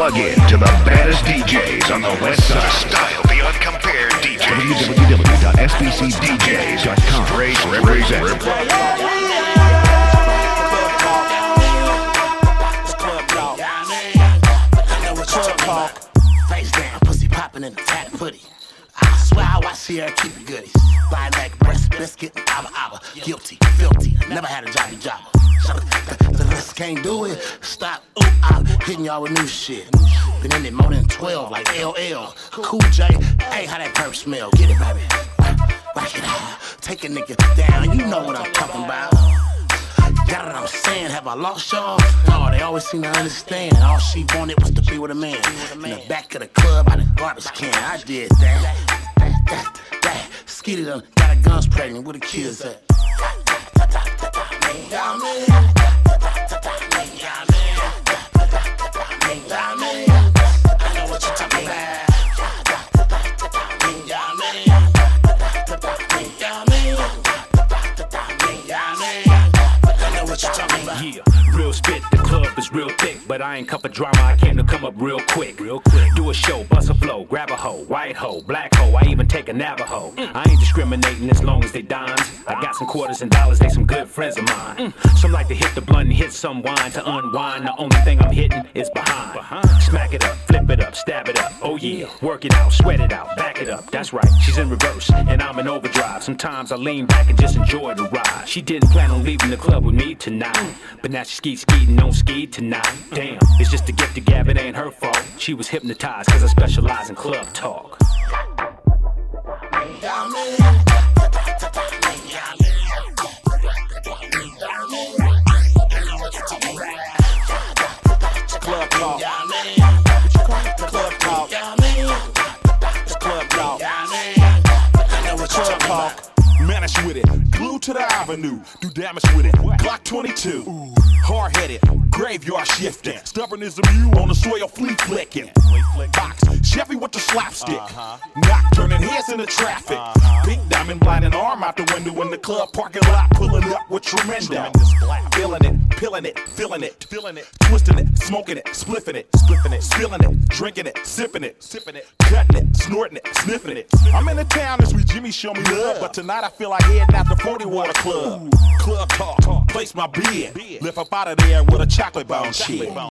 Plug in to the baddest DJs on the West Side. Style beyond compare DJs. www.sbcdjs.com. Straight represent. Face down, pussy popping in the fat footy. I swear I watch Sierra keep it goodies. Buy like breast biscuit, abba. Guilty, filthy, never had a jobby jobber. The rest can't do it. Stop, I'm hitting y'all with new shit. Been in it more than 12, like LL. Cool J, hey, how that perp smell? Get it, baby. Rock it out. Take a nigga down, you know what I'm talking about. Got what I'm saying, have I lost y'all? No, they always seem to understand. All she wanted was to be with a man. In the back of the club, by the garbage can. I did that. Skeeted done, got her guns pregnant, where the kids at? I know what you're talking about. Yeah, real spit, the club is real thick, but I ain't cup of drama, I came to come up real quick. Do a show, bust a flow, grab a hoe, white hoe, black hoe, I even take a Navajo. I ain't discriminating as long as they dimes. I got some quarters and dollars, they some good friends of mine. Some like to hit the blunt and hit some wine to unwind. The only thing I'm hitting is behind. Smack it up, flip it up, stab it up, oh yeah. Work it out, sweat it out, back it up, that's right. She's in reverse, and I'm in overdrive. Sometimes I lean back and just enjoy the ride. She didn't plan on leaving the club with me tonight, but now she skeeting on ski tonight. Damn, it's just a gift to gab, it ain't her fault. She was hypnotized cause I specialize in club talk. Club talk. Club talk. It's club talk. I know what you're talking about. Manage with it, glued to the avenue, do damage with it. Glock 22, hard-headed, graveyard shifting, stubborn as a mule on the soil, flea flicking. Box, Chevy with the slapstick, knock turning heads into traffic. Big diamond blinding arm out the window in the club parking lot, pulling up with tremendous. Feeling it, pilling it, feeling it, twisting it, smoking it, spliffing it, spilling it, drinking it, sipping it, cutting it, snorting it, sniffing it. I'm in the town this week, Jimmy show me love, but tonight I feel like heading out to 40 Water Club. Club talk, place my bed, lift up out of there with a chocolate bone shit.